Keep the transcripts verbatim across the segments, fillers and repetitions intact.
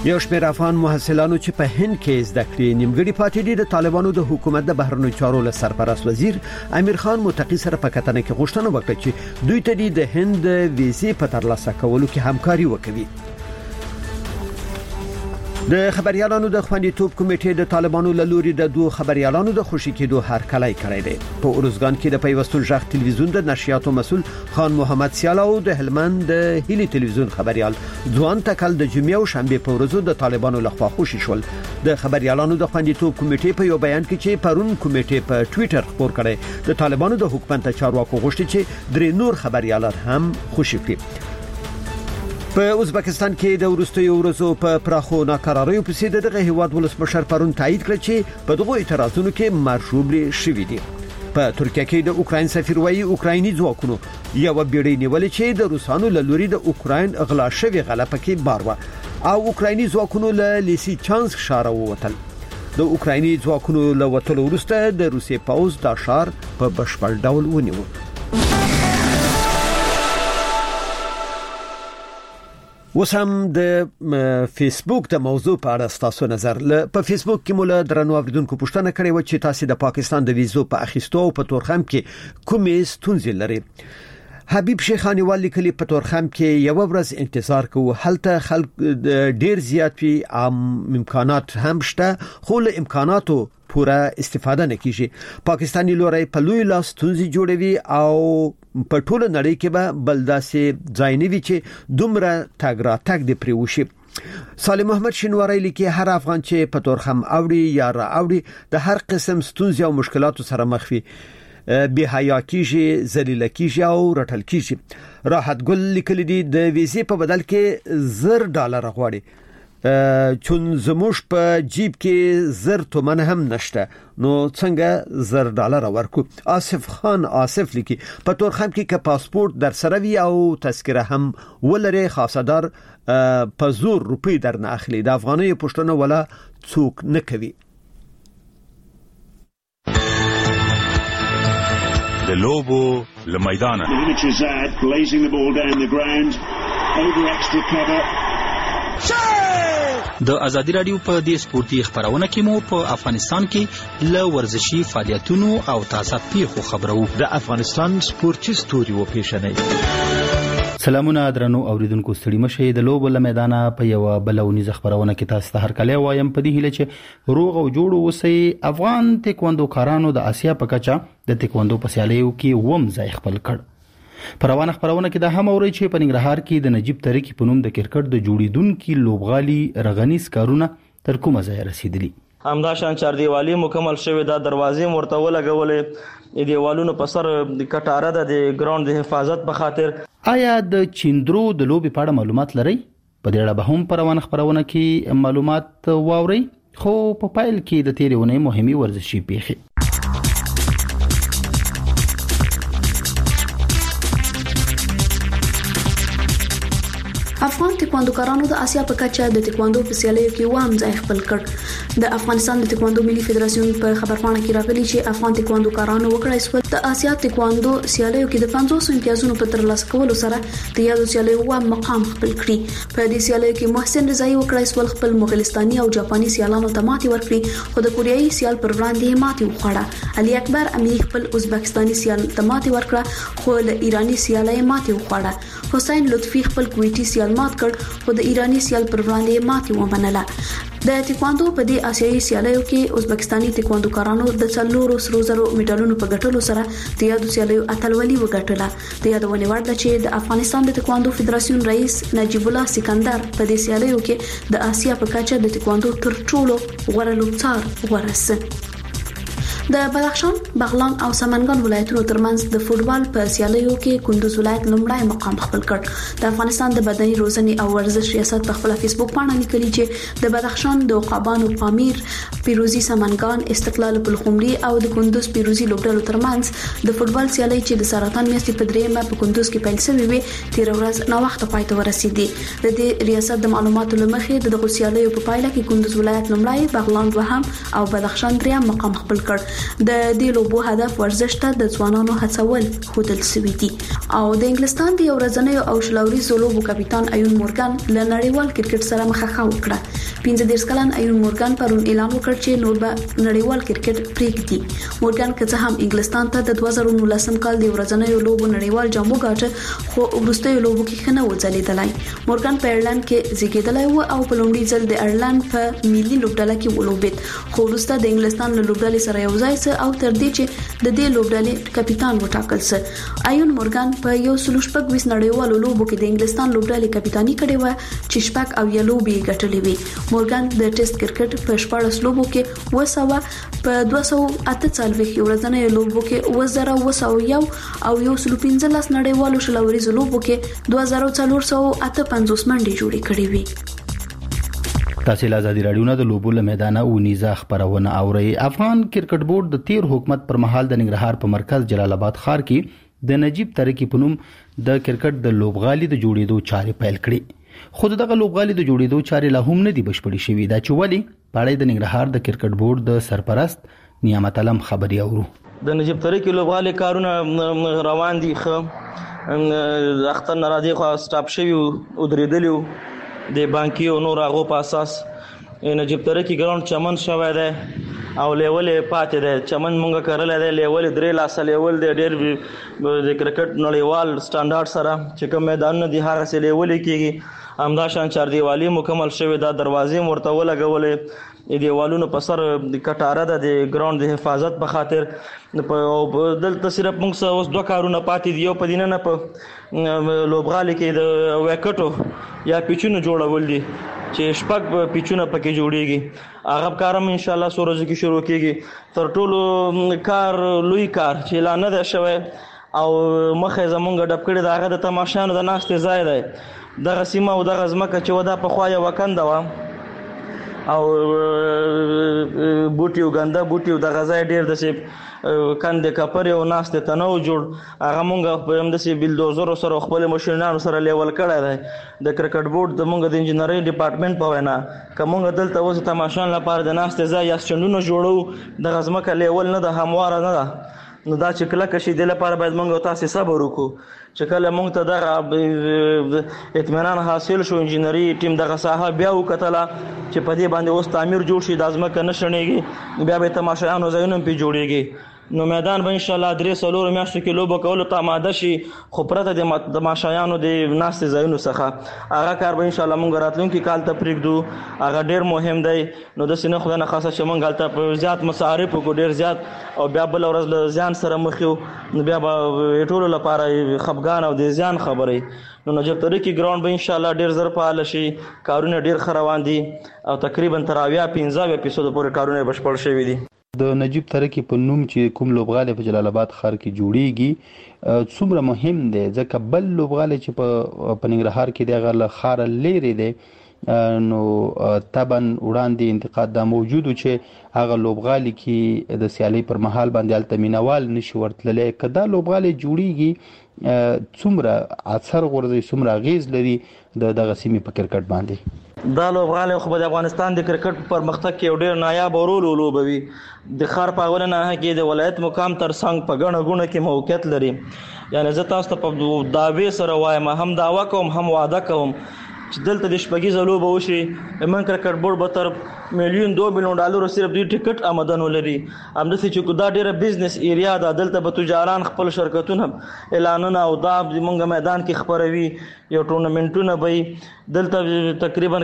یو شمېر افغان محصلانو چې په هند کې زده کړې نیمګړې پاتې دي د طالبانو د حکومت د بهرنیو چارو له سرپرست وزیر امیر خان متقی سره په کتنه کې غوښتنه وکړه چې دوی ته د هند ویزې په ترلاسه کولو کې همکاري وکړي. د خبريالانو د خوندیتوب کمیټې د طالبانو له لوري د دوه خبريالانو د خوشي کېدو هرکلی کړی دی. په اورزګان کې د پیوستون ژغ ټلویزیون د نشریاتو مسول خان محمد سیالاو د هلمند د هیلی ټلویزیون خبريال ځوان تکل د جمعې او شنبه په ورځو د طالبانو لخوا خوشي شول. د خبريالانو د خوندیتوب کمیټې په یو بیان کې چې پرون کمیټې په ټوئیټر خبر کړی د طالبانو د حکومت چارواکو غوښتي چې درې نور خبريالان هم خوشي کړي. په ازبکستان کې د ورستیو ورځو په پراخو ناکراریو په سیده دغه هیواد ولسمشر پرون تایید کړ چې په دغه اعتراضونو کې مرشوبلي شوې دي. په ترکیه کې د اوکراین سفیر وایي اوکرایني ځواکونو یو بیړۍ نیولې چې د روسانو له لوري د اوکراین اغلا شوی غلطه کې بار و او اوکرایني ځواکونو له لیسی چانسک ښار ووتل. د اوکرایني ځواکونو له وټلو وروسته د روسیې پوځ دا ښار په بشپړ ډول ونیو. وسم د فیسبوک د موضوع په اړه تاسو نظر ل په فیسبوک کې مولا درنو اوریدونکو پوښتنه کړې و چې تاسو د پاکستان د ویزو په اخیستو او په تورخم کې کومې ستونزې لري. حبیب شیخانی والی کلی په تورخم کې یو ورځ انتظار کوو هلته خلک ډیر زیات وي عام امکانات هم شته خو له امکاناتو پوره استفاده نه کیږي. پاکستانی لوري په لوی لاس تونځي جوړوي او په ټوله نړۍ کې به بلداسې ځای نه وي چې دومره تګ را تګ دی پریوشي. صالح محمد شینواری لیکي هر افغان چې په تورخم اوړي یا را اوړي د هر قسم ستونزې او مشکلاتو سره مخ وي به حیا کیږي ذلیل کیږي او رټل کیږي. راحت ګل لیکلي دي د ویزې په بدل کې زر ډالر غواړي چون زموږ په جیب کې زر تومن هم نشته نو څنګه زر ډالر ورکو. آصف خان آصف لیکي په تورخم کې ک پاسپورت در سره وي او تذکره هم ولري خاصدار په زور روپی درنه اخلي د افغاني پښتنو ولا څوک نه کوي. د لوبو لمیدانه blazing the ball down the ground over extra cover. د ازادي رادیو په دې سپورتي خبرونه کې مو په افغانستان کې ل ورزشي فعالیتونو او تازه پیښو خبرو. د افغانستان سپورتي ستوري و پیښنې. سلامونه درنو اوریدونکو ستړي مشه د لوب له میدانه په یو بلونی خبرونه کې تاسو ته هر کله وایم په دې هله چې روغ او جوړ اوسئ. افغان تکواندو کارانو د اسیا په کچه د تکواندو په سیالیو کې ووم ځای خپل کړ. پروانه خبرونه کې د هم اوري چې په ننګرهار کې د نجیب طریقې په نوم د کرکټ د جوړیدونکو لوبغالي رغنیس کارونه تر کومه ځای رسیدلی. همدا شان چار دیوالی مکمل شوی دا دروازې مرته ولګولې دیوالونو په سر د کټاره د ګراوند د حفاظت په خاطر. آیا د چیندرو د لوبي په اړه معلومات لرئ؟ په دې اړه به هم پروانه خبرونه کې معلومات واورئ. خو په پایل کې د تیرونې مهمي ورزشي پیښې. افغان تکواندوکارانو د اسیا په کچه د تکواندو په سیالیو کې وام ځای خپل کړ. د افغانستان د تکواندو ملي فدراسیون په خبرپاڼه کې راغلي چې افغان تکواندوکارانو وکړای شو د اسیا تکواندو سیالیو کې د پنځوس امتیازونو په ترلاسه کولو سره د یادو سیالیو وام مقام خپل کړی. په دې سیالیو کې محسن رضایی وکړای شو خپل مغولستاني او جاپاني سیالانو ته ماتې ورکړي خو د کوریایي سیال پر وړاندې ماتې وخوړه. علي اکبر امي خپل ازبکستاني سیال ته ماتې ورکړه خو له ایراني سیالای ماتې وخوړه. حسین لطفي خپل کویټي سیال مات کړ خو د ایرانی سیال پر وړاندې ماتې ومنله. د تکواندو په دې آسیایي سیالیو کې ازبکستاني تکواندوکارانو د څلورو سرو زرو میډالونو په ګټلو سره د یادو سیالیو اتلولي وګټله. د یادونه وړ ده چې د افغانستان د تکواندو فدراسیون رئیس نجیب الله سکندر په دې سیالیو کې د آسیا په کچه د تکواندو تر ټولو غوره لوبڅار ورسه. د بدخشان، بغلان او سمنګان ولایتونو ترمنځ د فوټبال په سیالیو کې کندوز ولایت لومړی مقام خپل کړ. د افغانستان د بدني روزنې او ورزش ریاست په خپل فیسبوک باندې لیکلي چې د بدخشان د عقابانو پامیر، پیروزی سمنګان، استقلال پلخمري او د کندوز پیروزی لوبډلو ترمنځ د فوټبال سیالي چې د سرطان میاشتې په دریمه په کندوز کې پیل شوې وي تیر ورځ نو وخت پای ته ورسېدي. د دې ریاست د معلوماتو لمخې د دغه سیالیو په پایله کې کندوز ولایت لومړی، بغلان دوهم او بدخشان دریم مقام خپل کړ. د دې لوبو هدف ورزش ته د ځوانانو هڅول خودل سوي دي. او د انګلستان د ورځنیو او شلوري زولوبو کپټان ایون مورګان له نړیوال کرکټ سره مخه وکړه. پنځه دیرش کلن ایون مورګان پرون اعلان وکړ چې نور به نړیوال کرکټ پریږدي. مورګان که څه هم انګلستان ته د دوه زره نولسم کال د ورځنیو لوبو نړیوال جام وګاټه خو وروستیو لوبو کې خنه وځلیدلای. مورګان په ایرلند کې زیږیدلی و او په لومړي ځل د ایرلند په ملي لوبډله کې ولوبید خو وروسته د انګلستان له لوبډلې سره یو ځای سه او تر دې چې د دې لوبډلې کپټان وټاکل سه. ایون مورګان په یو سل شپږ ویس نړیوالو لوبو کې د انګلستان لوبډلې کپټاني کړې و چې شپږ او یا لوبې ګټلې وي. مورګان د ټیسټ کرکټ په شپږ لوبو کې وسوه په دوه سوه اته څلوېښت ورځنیو لوبو کې وزره وسو یو او یو سل پنځلس نړیوالو شلوري لوبو کې دوه زره څلور سوه اته پنځوس منډې جوړې کړې وي. تاسو له ازادي رادیو نه د لوبو له میدانه او نیزه خبرونه اورئ. افغان کرکټ بورډ د تیر حکومت پر مهال د ننګرهار په مرکز جلال آباد ښار کې د نجیب ترکی په نوم د کرکټ د لوبغالي د جوړېدو چارې پیل کړې. خو دغه لوبغالي د جوړېدو چارې لا هم نه دي بشپړې شوې. دا چې ولې پاړې د ننګرهار د کرکټ بورډ د سرپرست نیامت علم خبري اورو. د نجیب ترکی لوبغالي کارونه روان دي. خو اختر ناراضي خو سټاپ شوی او درېدلی د بانکي او نور هغه په اساس نجیب ترکی ګراوند چمن شوی دی او لیول پاتې دی. چمن مونږه کړل دی لیول درې لاس لیول دی ډېر د کرکټ نړیوال سټانډارډ سره چې کوم میدانونه دي هغه سره لیول کیږي. همدا شان چار دیوالي مکمل شوی دا دروازې مرته ولګولې. دیوالونو په سر د کټاره د ګراوند د حفاظت په خاطر په دلته صرف موږ سره اوس دوه کارونه پاتې دي. یو په دینه نه په لوبغالي کې د ویکټو یا پیچونو جوړول دي چې شپږ پیچونه پکې جوړیږي. هغه کارم ان شاء الله سورج کې شروع کیږي. تر ټولو کار لوی کار چې لا نه ده شوی او مخه زمونږ ډب کړی دا هغه د تماشانو د ناستې ځای دی. دغه سیمه او دغه ځمکه چې ودا په خوا یو وکنده و او بوټي وګنده بوټي د غزای ډیر د سي کندې کپر یو ناست تنو جوړ هغه مونږ په هم د سي بلدوزر سره خپل ماشينانو سره لیول کړی دی. د کرکټ بورډ د مونږ د انجنیری ډپارټمنټ په وینا کومه دلته اوس تماشان لپاره د ناست ځای یا چندونو جوړو د غزمکه لیول نه د همواره نه ده. نو دا چې کله کشي د لپاره باید مونږ تاسو صبر وکړو چې کله مونږ ته دغه اطمینان حاصل شو انجنیری ټیم دغه ساحه بیا وکټله چې په دې باندې اوس تعمیر جوړ شي د ازمکه نشړنیږي بیا به تماشایانو ځایونه په جوړیږي. نو میدان به ان شاء الله درې سلور میاشتو کې لوب کول ته آماده شي. خو پرته د تماشایانو د ناست ځایونو څخه هغه کار به ان شاء الله مونږ راتلونکي کال ته پرېږدو. هغه ډیر مهم دی. نو د سینه خدای نه خاصه چې مونږ هلته په زیات مصارف کو ډیر زیات او بیا بل ورځ له ځان سره مخ یو نو بیا به ټولو لپاره خفګان او د ځان خبرې. نو نجیب ترکی ګراوند به ان شاء الله ډیر زر فعال شي. کارونه ډیر خروان دي او تقریبا تر اویا پنځه اپیزود پورې کارونه بشپړ شوي دي. د نجیب ترکی په نوم چې کوم لوبغالي په جلال آباد ښار کې جوړیږي څومره مهم دی ځکه بل لوبغالي چې په ننګرهار کې دغه له ښار لري دی نو طبعا وړاندې انتقاد دا موجود چې هغه لوبغالي کې د سیالي پر مهال باندې الته مینوال نشي ورتللی. کدا لوبغالي جوړیږي څومره اثر غورځي څومره غیز لري د دغه سیمې په کرکټ باندې. دا لوبغالي خو د افغانستان د کرکټ پر مختګ کې ډېر نایاب رول ولوبوي. د ښار په اول نه کې د ولایت مقام تر څنګ په غڼه غونه کې موقعیت لري. یعنی زه تاسو ته په داوی سره وایم هم داوا کوم هم وعده کوم چې دلته د شپږیزه لوبه وشي من کرکټ بورډ به تر میلیون دو میلیون ډالر صرف دوی ټیکټ آمدن ولري. همداسې چې دا ډیره بزنس ایریا ده دلته به تجاران خپل شرکتونه اعلانونه او دا موږ میدان کې خبروي یو ټورنمنټونه به دلته تقریبا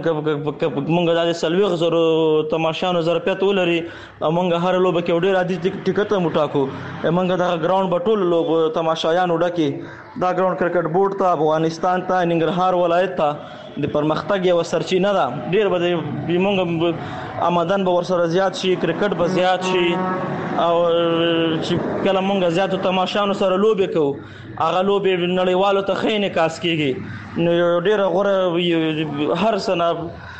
موږ د سلويغ زرو تماشانو ظرفیت ولري او موږ هر لوبه کې ډیر عادي ټیکټ هم وټاکو. موږ دا ګراوند په ټول لوب تماشایانو ډکه دا ګراوند کرکټ بورډ ته افغانستان ته ننګرهار ولایت ته د پرمختګ یو سرچینه ده. ډیر به موږ آمدن به ورسره زیات شي کرکټ به زیات شي او چې کله موږ زیات تماشانو سره لوبې کوو هغه لوبې نړیوالو ته ښه انعکاس کیږي. نو ډیر غوره هر سنه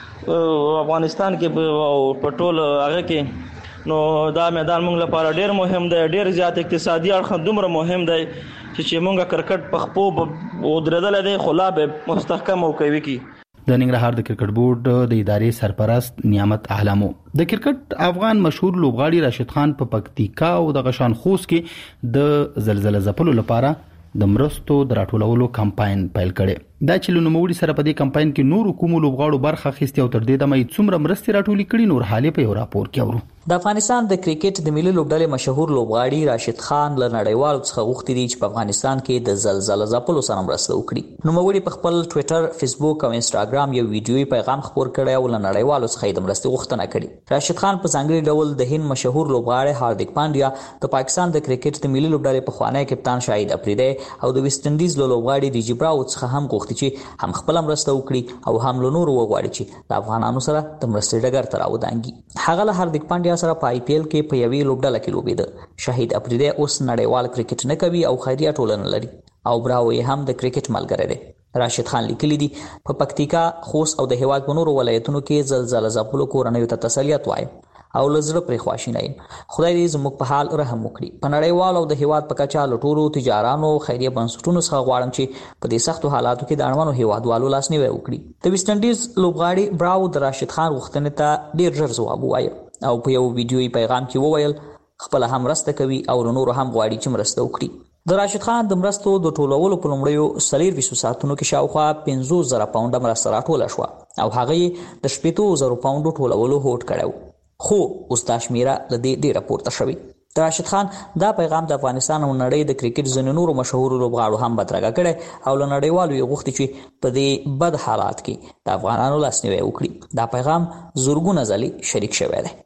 افغانستان کې او په ټول هغه کې نو دا میدان موږ لپاره ډیر مهم دی. ډیر زیات اقتصادي اړخ دومره مهم دی چې موږ کرکټ په خپو ودرېدل دي خو لا به مستحکم او قوي کی. د ننګرهار د کرکټ بورډ د ادارې سرپرست نعمت احلامو د کرکټ افغان مشهور لوبغاړي راشد خان په پکتیکا او د غشان خوست کې د زلزلې ځپلو لپاره د مرستو د راټولولو کمپاین پیل کړي. دا چې لنوموړي سره په دې کمپاین کې نور کوم لوبغاړو برخه اخیستي او تر دې دمه څومره مرستې راټولې کړي نور حالې په یو راپور کې اورو. د افغانستان د کرکټ د ملي لوبډلې مشهور لوبغاړي راشد خان له نړیوالو څخه غوښتي دي چې په افغانستان کې د زلزلې ځپلو سره مرسته وکړي. نوموړي په خپل ټوئیټر، فیسبوک او انسټاګرام یو ویډیوي پیغام خپور کړی او له نړیوالو څخه د مرستې غوښتنه کړې. راشد خان په ځانګړي ډول د هند مشهور لوبغاړي هاردیک پانډیا، د پاکستان د کرکټ د ملي لوبډلې پخوانی کپتان شاهد افریدی او د ویسټ انډیز لوبغاړي ریجی براو څخه هم غوښتي چې هم خپل مرسته وکړي او هم له نورو وغواړي چې د افغانانو سره د مرستې ډګر ته راودانګي. هغه له هاردیک پانډیا سره په آی پی ایل کې په یوې لوبډله کې لوبېده. شاهد افریدی اوس نړیوال کرکټ نه کوي او خیریه ټولنه لري او براو یې هم د کرکټ ملګری دی. راشد خان لیکلی دی په پکتیکا، خوست او د هیواد په نورو ولایتونو کې زلزلې ځپلو کورنیو ته تسلیت وایم او لزړه پرې خواشینه یم. خدای دې زموږ په حال رحم وکړي. په نړیوال او د هیواد په کچه له ټولو تجارانو خیریه بنسټونو څخه غواړم چې په دې سختو حالاتو کې د اړمنو هیوادوالو لاسنیوی وکړي. د ویسټ انډیز لوبغاړي براو د راشد خان غوښتنې ته ډیر ژر ځواب ووایه او په یو ویډیوي پیغام کې وویل خپل هم مرسته کوي او نور هم غواړي چې مرسته وکړي. د راشد خان د مرستو د ټولولو په لومړیو څلور ویشت ساعتونو کې شاوخوا پنځوس زره پاونډه مرسته راټوله شوه او هغه د شپږ زره پاونډو ټولولو هوډ کړو، خو اوس دا شمیره له دې ډیره پورته شوې. د راشد خان دا پیغام د افغانستان او نړۍ د کرکټ ځینو نورو مشهور لوبغاړو هم بدرګه کړي او له نړیوالو یې غوښتي چې په دې بد حالات کې د افغانانو لاسنیوی وکړي. دا پیغام زورګونه ځلې شریک شوی دی.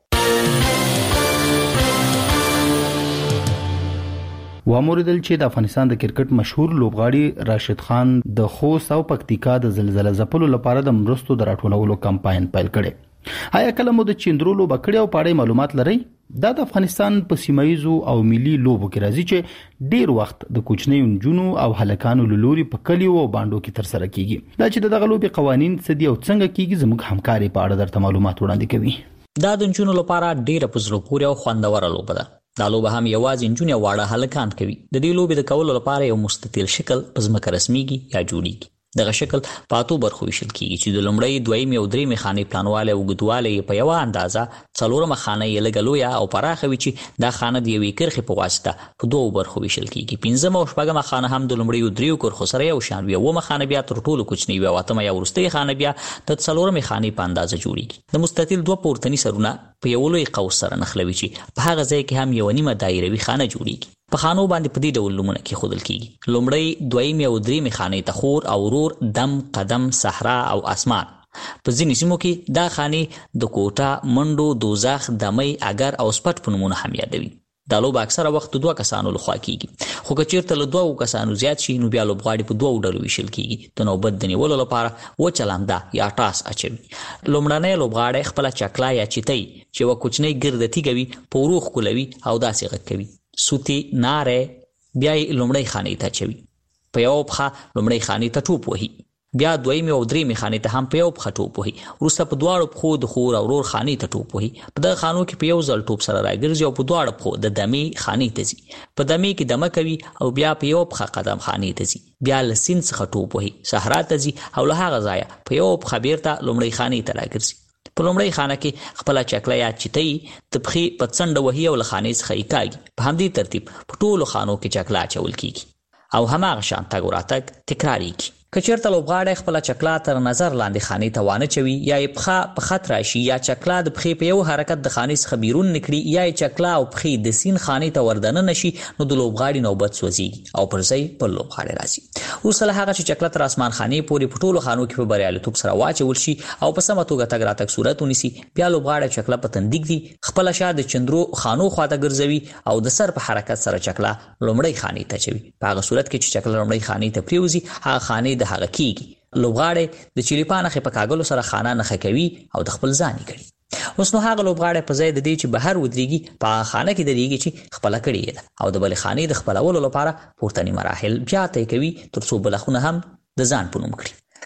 واموریدل چې د افغانستان د کرکټ مشهور لوبغاړي راشد خان د خوست او پکتیکا د زلزلې ځپلو لپاره د مرستو د راټولولو کمپاین پیل کړي. آیا کله مو د چیندرو لوبه کړې او پاړې معلومات لرئ؟ دا د افغانستان په سیمایزو او ملي لوبو کې راځي چې ډیر وخت د کوچنیو نجونو او هلکانو لوري په کلیو او باندو کې تر سره کیږي. دا چې دغه لوبې قوانین څه دي او څنګه کیږي زموږ همکاري په اړه درته معلومات وړاندې کوي. دا د نجونو لپاره ډیره په زړه پورې او خوندوره لوبه ده. دا لوبه هم یوازې نجونې او واړه هلکان کوي. د دې لوبې د کولو لپاره یو مستطیل شکل په ځمکه رسمیږي یا جوړیږي. دغه شکل په اتو برخو ویشل کیږي چې د لومړی، دویم او درېیمې خانې پلانواله او اوږدوالی په یوه اندازه، څلورمه خانه یې لږه لویه او پراخه وي چې دا خانه د یوې کرښې په واسطه په دوو برخو ویشل کیږي. پنځمه او شپږمه خانه هم د لومړیو دریو کرښو سره یو شان وي. اوومه خانه بیا تر ټولو کوچنۍ وي او اتمه یا وروستۍ خانه بیا د څلورمې خانې په اندازه جوړیږي. د مستطیل دوه پورتني سرونه په یو لوی قوس سره نښلوي چې په هغه ځای کې هم یوه نیمه دایروي خانه جوړیږي. په خانو باندې په دې ډول نومونه کېښودل کیږي. لومړی، دویم او درېیمې خانې ته خور او ورور، دم، قدم، صحرا او اسمان. په ځینې سیمو کې دا خانې د کوټه، منډو، دوزخ، دمۍ، اگر او سپټ په نومونو هم یادوي. دا لوبه اکثره وخت دوه کسانو لخوا کیږي، خو که چیرته له دوه کسانو زیات شي نو بیا لوبغاړي په دوه ډلو ویشل کیږي. د نوبت د نیولو لپاره و چلنده یا ټاس اچوي. لومړنی لوبغاړی خپله چکلا یا چیتۍ چې یوه کوچنۍ ګرده تیږه وي په ورو ښکلوي او داسې غږ کوي. سوتی، ناره، بیا یې لومړی خانې ته اچوي. په یوه پښه لومړی خانې ته ټوپ وهي، بیا دویمې او درېیمې خانې ته هم په یوه پښه ټوپ وهي. وروسته په دواړو پښو د خور او ورور خانې ته ټوپ وهي. په دغه خانو کې په یو ځل ټوپ سره راګرځي او په دواړو پښو د دمې خانې ته ځي. په دمې کې دمه کوي او بیا په یوه پښه قدم خانې ته ځي. بیا له سیند څخه ټوپ وهي، صحرا ته ځي او له هغه ځایه په یوه پښه بیرته لومړۍ خانې ته راګرځي. په لومړۍ خانه کې خپله چکله یا چیتۍ د پښې په څنډه وهي او له خانې څخه یې کاږي. په همدې ترتیب په ټولو خانو کې چکله اچول کیږي او هماغه شان تګ و راتګ تکراریږي. که چیرته لوبغاړی خپله چکله تر نظر لاندې خانې ته وانه چوي یا یې پښه په خط راشي یا چکله د پښې په یو حرکت د خانې څخه بیرون نکړي یا یې چکله او پښې د سیند خانې ته وردننه شي نو د لوبغاړي نوبت سوځېږي او پر ځای بل لوبغاړی راځي. وروسته له هغه چې چکله تر اسمان خانې پورې په ټولو خانو کې په بریالیتوب سره واچول شي او په سمه توګه تګ راتګ صورت ونیسي، بیا لوبغاړی چکله په تندیک دي خپله شا د چندرو خانو خواته ګرځوي او د سر په حرکت سره چکله لومړۍ خانې ته اچوي. په هغه صورت کې چې چکله لومړۍ خانې ته پرېوځي هغه خانې د هغه کیږي. لوبغاړی د چلیپا نښې په کاږلو سره خانه نښه کوي او د خپل ځان یې کړي. اوس نو هغه لوبغاړی په ځای د دې چې بهر ودرېږي په هغه خانه کې درېږي چې خپله کړې ده او د بلې خانې د خپلولو لپاره پورتني مراحل بیا طی کوي تر څو بله خونه هم د ځان په نوم کړي.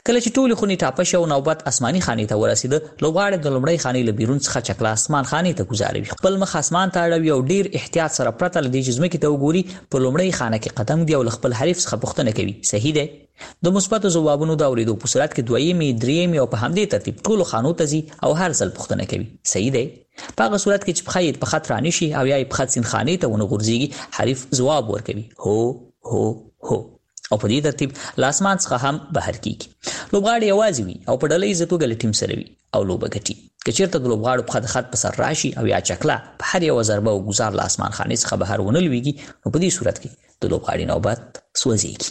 کله چې ټول خونی ټاپه شو نوبت آسماني خاني ته ورسید لوغاړي د لمړی خاني له بیرون څخه چکلا آسمان خاني ته گزاروي خپل مخ آسمان ته اړوي او ډیر احتیاط سره پرته لدی جسمه کې ته وګوري په لمړی خانه کې قدم دی او خپل حریف څخه پوښتنه کوي صحیح دی د مثبت جوابونو دا اوریدو په صورت کې دویمي درېمي او په همدې ترتیب ټول خانو ته زی او هر ځل پوښتنه کوي صحیح دی په هغه صورت کې چې په خیر په خطر نشي او یا په خط سین خاني ته ونه غورځيږي حریف جواب ورکوي هو هو هو او په دې ترتیب لاسمان څخه هم بهر کیږي لوبغاړي یوازې وي او په ډلې عزتو ګل ټیم سره وي او لوبه ګټي کچیرته د لوبغاړو په خط په سر راشي او یا چکلا په هر یو ضربه او گزار لاسمان خاني څخه بهر ونه لويږي نو په دې صورت کې د لوبغاړي نوبت سوځيږي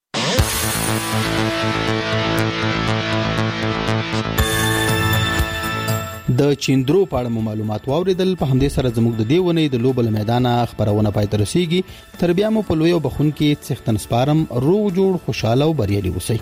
د چیندرو په اړه معلومات واوریدل په همدې سره زموږ د دیونې د لوبل میدان خبرونه پای ته رسیږي تر بیا مو په لوی وبخون کې څښتن سپارم روغ جوړ خوشاله او بریالي اوسئ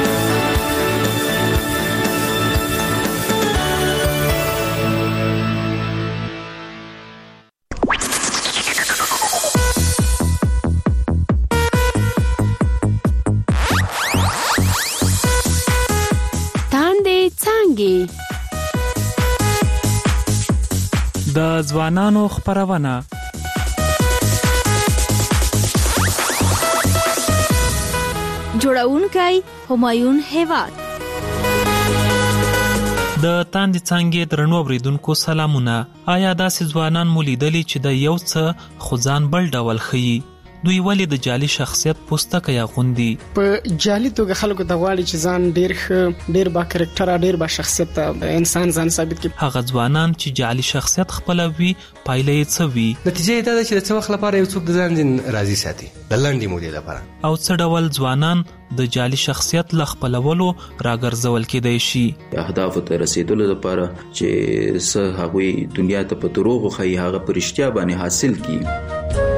د ځوانانو خبرونه جوړونکي همایون هیواد د تاندې څنګه درنو اوریدونکو سلامونه آیا داسې ځوانان مولیدلی چې د یو څه خزان بل ډول خي دوی ولې د جالي شخصیت پوسټه یا غوندي په جالي توګه خلکو د غواړي چې ځان ډیر ښه ډیر با کریکټر ډیر با شخصیت انسان ځان ثابت کړي هغه ځوانان چې جالي شخصیت خپلوي پایلې څه وي نتیجه دا ده چې د څه وخت لپاره یو څوک د ځان ځین راضي ساتي د لنډي مودې لپاره او څه ډول ځوانان د جالي شخصیت ل خپلولو راګرځول کېدای شي اهداف ته رسیدلو لپاره چې څه هغوی دنیا ته په دروغ خو هغه پرشتیا باندې حاصل کړي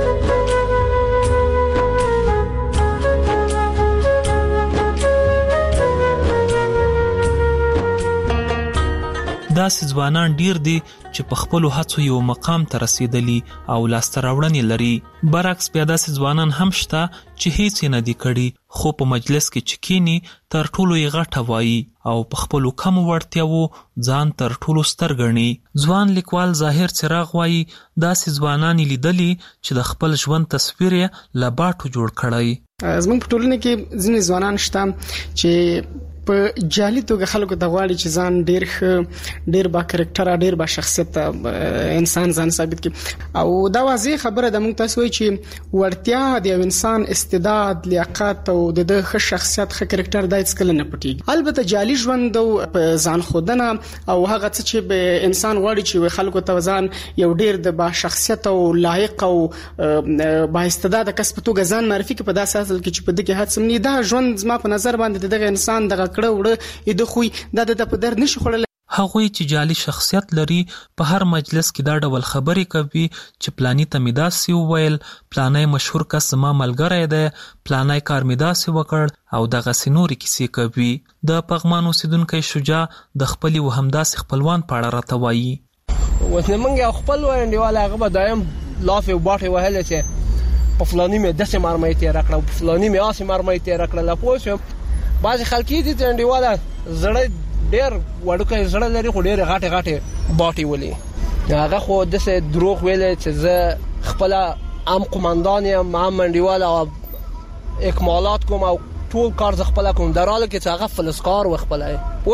داسې ځوانان ډیر دي چې په خپل هڅو یو مقام ته رسیدلی او لاسته راوړنې لري برعکس بیا داسې ځوانان هم شته چې هیڅ نه دي کړي خو په مجلس کې چکینی تر ټولو یې غټه وایي او په خپل کم وړتیاو ځان تر ټولو ستر ګڼي ځوان لیکوال ظاهر چراغ وایي داسې ځوانان لیدلي چې د خپل ژوند تصویر لا باټو جوړ کړی زموږ په ټولنه کې ځینې ځوانان شته چې په جالي توګه خلکو د غواړي چې ځان ډیر ښه ډیر با کریکټر ډیر با شخصیت انسان ځان ثابت کړي او دا واضح خبره ده موږ تاسو وایي چې ورتیا د انسان استعداد لیاقت او د ښه شخصیت ښه کریکټر دای څکل نه پټي البته جالي ژوند او ځان خودنه او هغه څه چې به انسان غواړي چې خلکو ته ځان یو ډیر د با شخصیت او لایق او با استعداد کس په توګه ځان معرفي کړي په داسې حال کې چې په دغه هڅه نه دا ژوند زما په نظر باندې دغه انسان دغه کړه وړه د خوې د د په در نشي خړل هغوی چې جالي شخصیت لري په هر مجلس کې دا ډول خبرې کوي چې پلاني تمیداسي وویل پلانای مشهور کس ما ملګری دی پلانای کار میداسي وکړ او دغه سينوري کیسې کوي د پغمان اوسیدونکو شجاع د خپل وهمداس خپلوان پاړه راتوي وسنه منګه خپل وړاندېواله هغه به دایم لافي باټي وهله چې په فلاني مې دسه مرمۍ تیر کړو په فلاني مې اسې مرمۍ تیر کړل لا پوه بعض خلک دي چې انډیواله زړه ډېر وړوکی زړه لري خو ډېر غاټه غاټه باټي ولي هغه خو دسه دروغ ویل چې زه خپل عام قومندان یم عام انډیواله اکمالات کوم او ټول کار ز خپل کوم دراله کې چې هغه فلسکار و خپل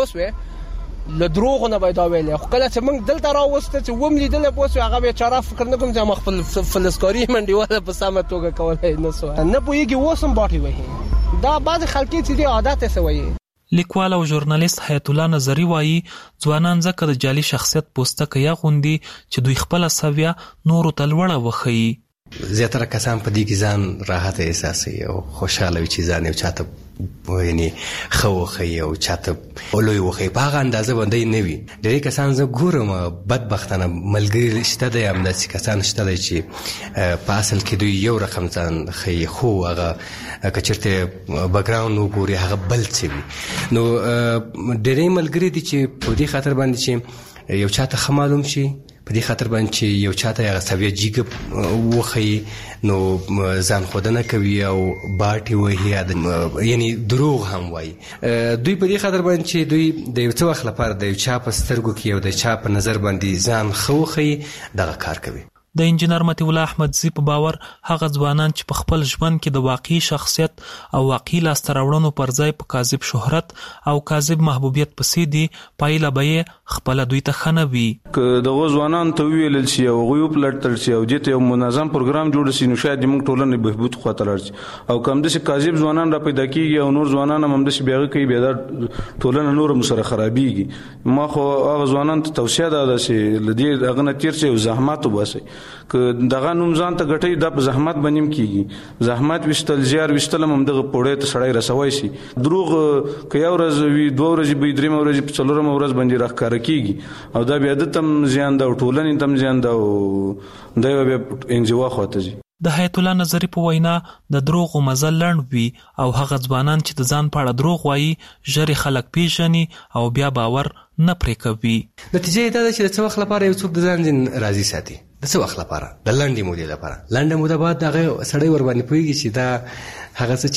پوسوي له دروغ نه پیدا ویل خو کله چې موږ دلته راوسته چې وم لیدل پوسوي هغه به چاره فکر نه کوم چې ما خپل فلسکاري منډیواله په سمه توګه کولای نه سو نه پويږي وسم باټي وایي دا بعض خلک چې دی عادت سوي لیکوال او ژورنالیست حیات الله نظری وایي ځوانان ځکه د جالي شخصیت پوسټه کوي غوندي چې دوی خپل سویا نورو تلوړه وخی زیاتره کسان په دې کې ځان راحت احساسي او خوشاله وي چې ځان یو چاته ویني خو خي او چاته اولوي وخی په هغه اندازه باندې نه وي ډېر کسان زه ګورم بدبختانه ملګری شته د امداسي کسان شته چې په اصل کې دوی یو رقم ځان خي خو هغه کچرته بیک ګراوند وګوري هغه بل څه وي نو ډېر ملګری دي چې په دې خاطر باندې چې یو چاته خمالوم شي په دې خاطر باندې چې یو چاته هغه سویه جیګ وخی نو ځان خودنه کوي او باټي وایي یعنی دروغ هم وایي. دوی په دې خاطر باندې چې دوی د یو څه وخت لپاره د یو چا په سترګو کې او د چا په نظر باندې ځان ښه وښیي دغه کار کوي. د انجنیر مطیع الله احمدزي په باور هغه ځوانان چې په خپل ژوند کې د واقعي شخصیت او واقعي لاسته راوړنو پر ځای په کاذب شهرت او کاذب محبوبیت پسې دي پایله به یې خپله دوی ته ښه نه وي. که دغو ځوانانو ته وویلل شي او هغوی وپلټل شي او دې ته یو منظم پروګرام جوړ شي نو شاید زموږ ټولنې بهبود خواته لاړ شي. او که همداسې کاذب ځوانان را پیدا کېږي او نور ځوانان هم همداسې بیا هغه کوي بیا دا ټولنه نور هم سره خرابېږي. ما خو هغه ځوانانو ته توصیه ده چې له دې هغه نه تېر شي او زحمت وباسئ. که دغه نوم ځان ته ګټي دا په زحمت باندې کیږي. زحمت وشتل زیار وشتل هم دغه پوړې ته سړی رسوي شي. دروغ که یو ورځ وي دوه ورځې به درې ورځې په څلورم ورځ باندې راښکاره کیږي او دا بیا د تم زیان دا ټولنې تم زیان دا او دا بیا انزوا خواته ځي. د حیات الله نظری په وینا د دروغو مزل لنډ وي او هغه ځوانان چې د ځان په اړه دروغ وایي ژر خلک پیژني او بیا باور نه پرې کوي. نتیجه دا ده چې د څه وخت لپاره یو څوک د ځان راضي ساتي، د څه وخت لپاره، د لنډې مودې لپاره. لنډه موده بعد هغه سړی ور باندې پوهېږي چې دا هغه څه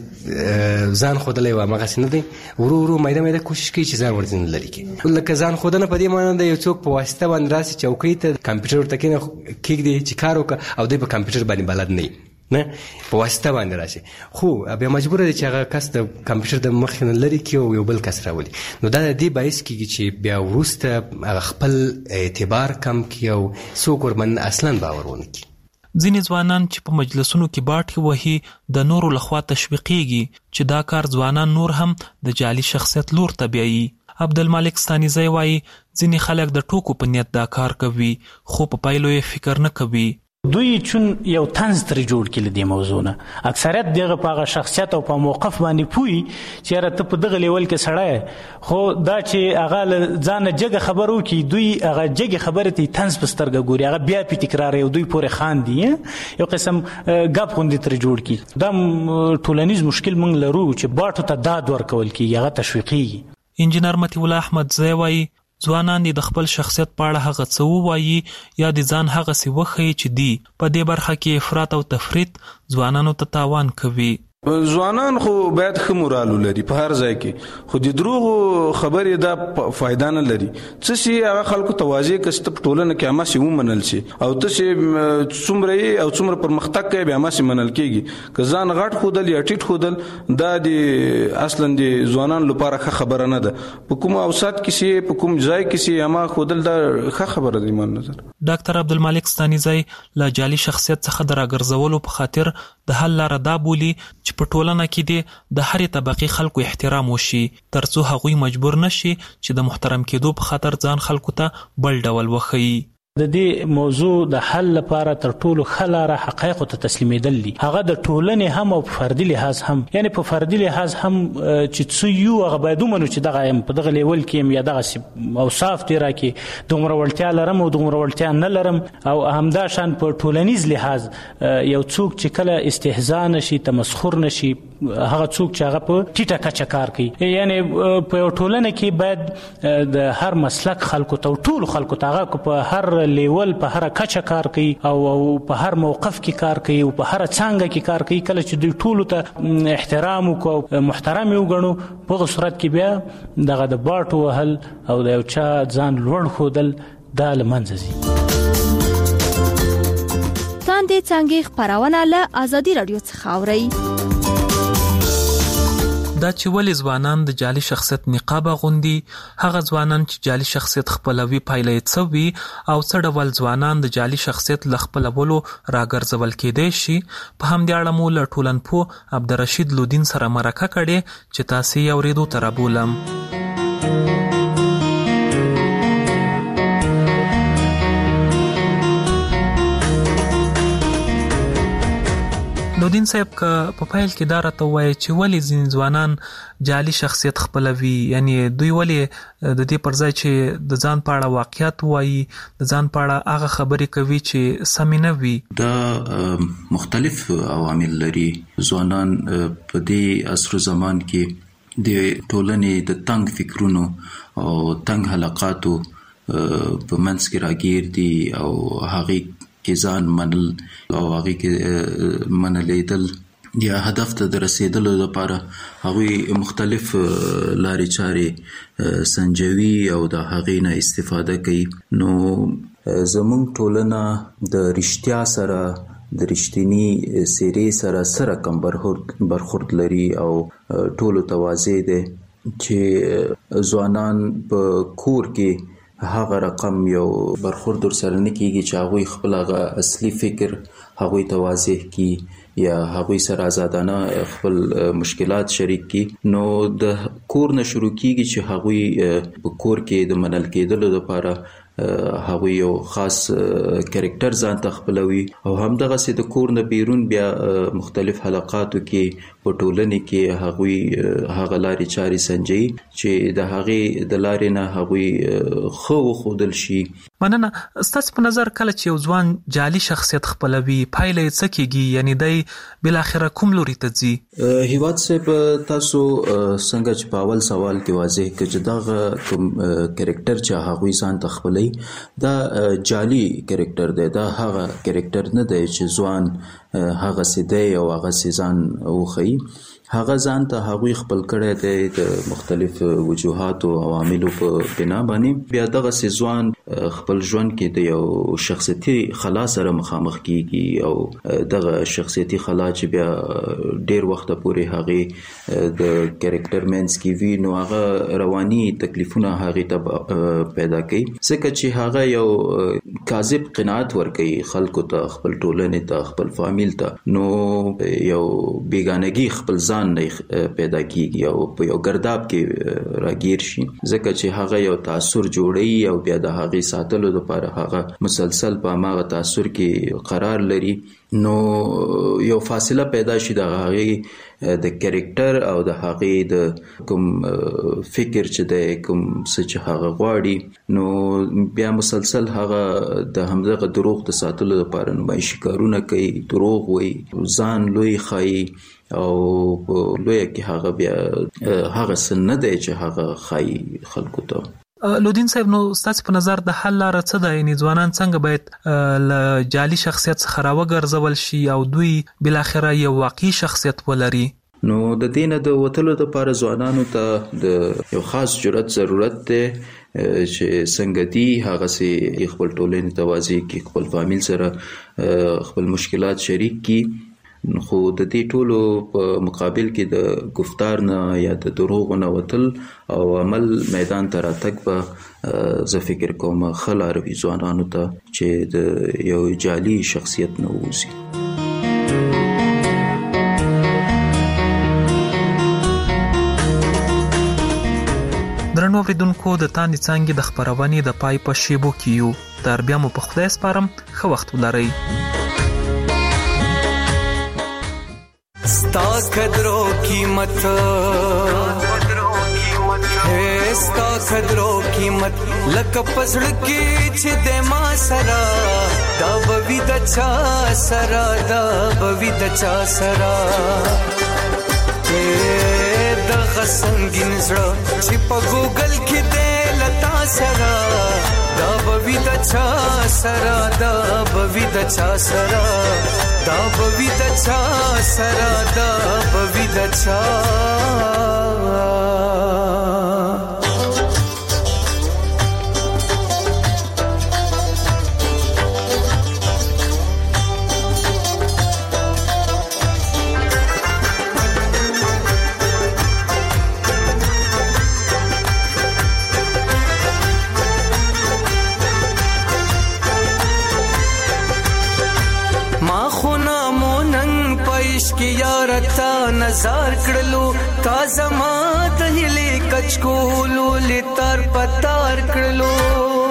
چې ځان ښودلی و همغسې نه دی، ورو ورو میده میده کوشش کوي چې ځان ورځینې لرې کړي. لکه ځان ښودنه په دې معنی ده یو څوک په واسطه باندې راسي چوکۍ ته کمپیوټر ورته کښېږدي چې کار وکړه او دی په کمپیوټر باندې بلد نه وي، نه په واسطه باندې راشي، خو بیا مجبوره دی چې هغه کس د کمپیوټر د مخې نه لرې کړي او یو بل کس راولي. نو دا د دې باعث کېږي چې بیا وروسته هغه خپل اعتبار کم کړي او څوک ورباندې اصلا باور ونه کړي. ځینې ځوانان چې په مجلسونو کې باټې وهي د نورو لخوا تشویقېږي چې دا کار ځوانان نور هم د جعلي شخصیت لور ته بیایي. عبدالمالک ستانیزی وایي ځینې خلک د ټوکو په نیت دا کار کوي خو په پایلو یې فکر نه کوي. دوی چون یو طنز ترې جوړ کړي له دې موضوع نه، اکثریت دغه په هغه شخصیت او په موقف باندې پوهي چې یاره ته په دغه لیول کې سړی، خو دا چې هغه له ځانه جګه خبر وکړي دوی هغه جګې خبرې ته طنز په سترګه ګوري، هغه بیا پې تکراروي او دوی پورې خاندي، یو قسم ګپ غوندې ترې جوړ کړي. دا ټولنیز مشکل موږ لرو چې باټو ته داد ورکول کېږي، هغه تشویقېږي. انجینر مطیع الله احمدزی وایي ځوانان د خپل شخصیت په اړه هغه څه ووایي یا د ځان هغسې وښیي چې دی په دې برخه کې افراط او تفریط ځوانانو ته تاوان کوي. ځوانان خو باید ښه مورال ولري په هر ځای کې، خو د دروغو خبرې دا فایده نه لري. څه شي هغه خلکو ته واضح کړه چې په ټولنه کې هماسې ومنل شي او ته چې څومره یې او څومره پرمختګ کوې بیا هماسې منل کېږي. که ځان غټ ښودل یا ټیټ ښودل دا د اصلا د ځوانانو لپاره ښه خبره نه ده. په کوم اوسط کې چې په کوم ځای کې چې هما ښودل دا ښه خبره ده ایمان نظر. ډاکټر عبدالمالک ستانیزی له جعلي شخصیت څخه د راګرځولو په خاطر د حل لاره دا بولي چې په ټولنه کې دې د هرې طبقې خلکو احترام وشي ترڅو هغوی مجبور نشي چې د محترم کېدو په خاطر ځان خلکو ته بل ډول وښیي. د دې موضوع د حل لپاره تر ټولو ښه لاره حقایقو ته تسلیمېدل دي، هغه د ټولنې هم او په فردي لحاظ هم، یعنی په فردي لحاظ هم چې څه یو هغه باید ومنو چې دغه یم په دغه لیول کې یم یا دغسې اوصاف دې راکړي، دومره وړتیا لرم او دومره وړتیا نه لرم. او همدا شان په ټولنیز لحاظ یو څوک چې کله استهزا نشي تمسخر نشي، هغه څوک چې هغه په ټیټه کچه کار کوي، یعنی په یو ټولنه کې باید د هر مسلک خلکو ته او ټولو خلکو ته هغه په هر لیول په هر کچه کار کوي او په هر موقف کې کار کوي او په هر څانګه کې کار کوي. کله چې دوی ټولو ته احترام وکړو محترم وګڼو په هغه صورت کې بیا دغه د باټو وهل او د یو چا ځان لوړ ښودل دا له منځه ځي. څاندې څانګې خپرونه له ازادي راډیو څخه اورئ. دا چې ولې ځوانان د جعلي شخصیت نقاب اغوندي، هغه ځوانان چې جعلي شخصیت خپلوي پایله یې څه وي او څه ډول ځوانان د جعلي شخصیت له خپلولو راګرځول کېدی شي، په همدې اړه مو له ټولنپوه عبدالرشید لودین سره مرکه کړې چې تاسې یې اورېدو ته رابولم. لودین صاحب که په پیل کې دا راته ووایي چې ولې ځینې ځوانان جعلي شخصیت خپلوي، یعنی دوی ولې د دې پر ځای چې د ځان په اړه واقعیت وایي د ځان په اړه هغه خبرې کوي چې سمې نه وي. دا مختلف عوامل لري. ځوانان په دې عصر زمان کې د ټولنې د تنګ فکرونو او تنګ حلقاتو په منځ کې راګیر دي او هغه کې ځان منل او هغه کې منلیدل یا هدف ته رسیدلو لپاره هغه مختلف لارې چارې سنجوي او د هغه نه استفاده کوي. نو زموږ ټولنه د رښتیا سره د رښتینی سیرې سره سره کم برخورد لري او ټولو توازی ده چې ځوانان په کور کې هغه رقم یو برخورد سره نه کیږي چې هغه خپل هغه اصلي فکر هغه توازی کی یا هغه سره آزادانه خپل مشکلات شریک کی. نو د کور نه شروع کیږي چې هغه په کور کې د منل کېدلو لپاره هغه یو خاص کریکټر ځان ته خپلوي او همدغه سي د کور نه بیرون بیا مختلف حلقاتو کې په ټولنه کې هغه هغه لاري چاري سنجي چې د هغه د لارې نه هغه خو خودل شي. مننه. ستاسو په نظر کله چې یو ځوان جعلي شخصیت خپلوي پایله یې څه کیږي، یعنی دای بل اخره کوم لوري ته ځي؟ هیواد صاحب تاسو څنګه چې په اول سوال کې واضح کړ چې دا کوم کریکټر چې هغه ځان ته خپلوي دا جعلي کریکټر دی، دا هغه کریکټر نه دی چې ځوان هغه سیده او هغه سيزان وخی. هغه ځان ته هغه خپل کړی دی د مختلف وجوهات او عواملو په بنا باندې. بیا دغه سيزوان خپل ژوند کې د یو شخصیتي خلا سره مخامخ کیږي او دغه شخصیتي خلا چې بیا ډیر وخت پورې هغه د کریکټر مینس کې وی نو هغه رواني تکلیفونه هغه ته پیدا کوي، ځکه چې هغه یو کاذب قناعت ورکوي خلکو ته، خپل ټولنې ته، خپل فامیل ته. نو یو بیگانگی خپل ځان نه پیدا کیږي او په یو ګرداب کې راګیر شي، ځکه چې هغه یو تاثر جوړي او بیا د هغه ساتلو لپاره هغه مسلسل په هغه تاثر کې قرار لري. نو یو فاصله پیدا شي د هغه د کریکټر او د هغه د کوم فکر چې د کوم څه چې هغه غواړي، نو بیا مسلسل هغه د همدغه دروغ د ساتلو لپاره نمایشي کارونه کوي، دروغ وایي، ځان لوی خایي او لوی کې هغه بیا هغه سن نه دی چې هغه خایي خلکو ته. لودین صاحب، نو ستاسو په نظر د حل لاره څه ده؟ یعنی ځوانان څنګه باید له جعلي شخصیت څخه راوګرځول شي او دوی بل اخره یو واقعي شخصیت ولري؟ نو د دینه د وټلو لپاره ځوانانو ته د یو خاص جرأت ضرورت دی چې څنګه دی هغه سي خپل ټولنې توازی کې خپل فامیل سره خپل مشکلات شریک کی. خو د دې ټولو په مقابل کې د گفتار نه یا د دروغ نه وتل او عمل میدان ته راتګ به زه فکر کوم خلار وي ځوانانو ته چې د یو جعلي شخصیت نه ووځي. درنو اوریدونکو، د تاندې څانګې د خپرونې د پای په شیبو کې یو. تر بیا مو په خدای سپارم، ښه وخت ولرئ. ستا قدرو قیمت ہے، ستا قدرو قیمت لکه پزړ کې چې د ما سره دا بوي د چا سره، دا بوي د چا سره د غسنګین زړه چې په ګوګل کې د لتا سره دا بوي د چا سره، دا بوي د چا سره، دا بوي د چا سره، دا بوي د چا. نظر کړلو تا زما د هلي کچکولو لتر پتار کړلو،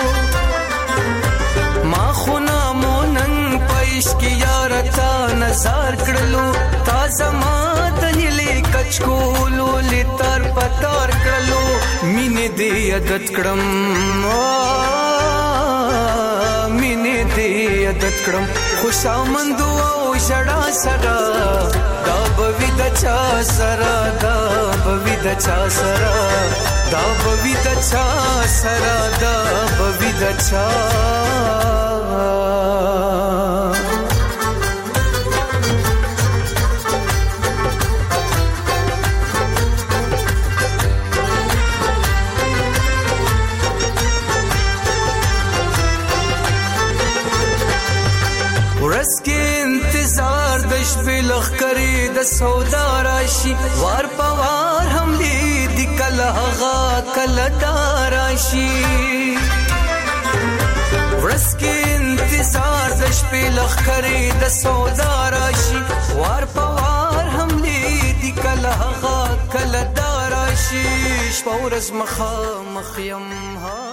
ما خو نامو نن پېش کې یار تا نظر کړلو تا زما د هلي کچکولو لتر پتار کړلو. مینې دې عادت کړم، مینې دې عادت کړم، خوشامند او ژړا سره دا بوي د چا سره، دا بوي د چا سره، دا بوي د چا سره، دا بوي د چا ورس کې انتظار د شپې لخرې د سودا راشي وار پوار حملې د کله هغه کله داراشي ورس کې انتظار د شپې لخرې د سودا راشي وار پوار حملې د کله هغه کله داراشي شپه ورځ مخ مخ يم ها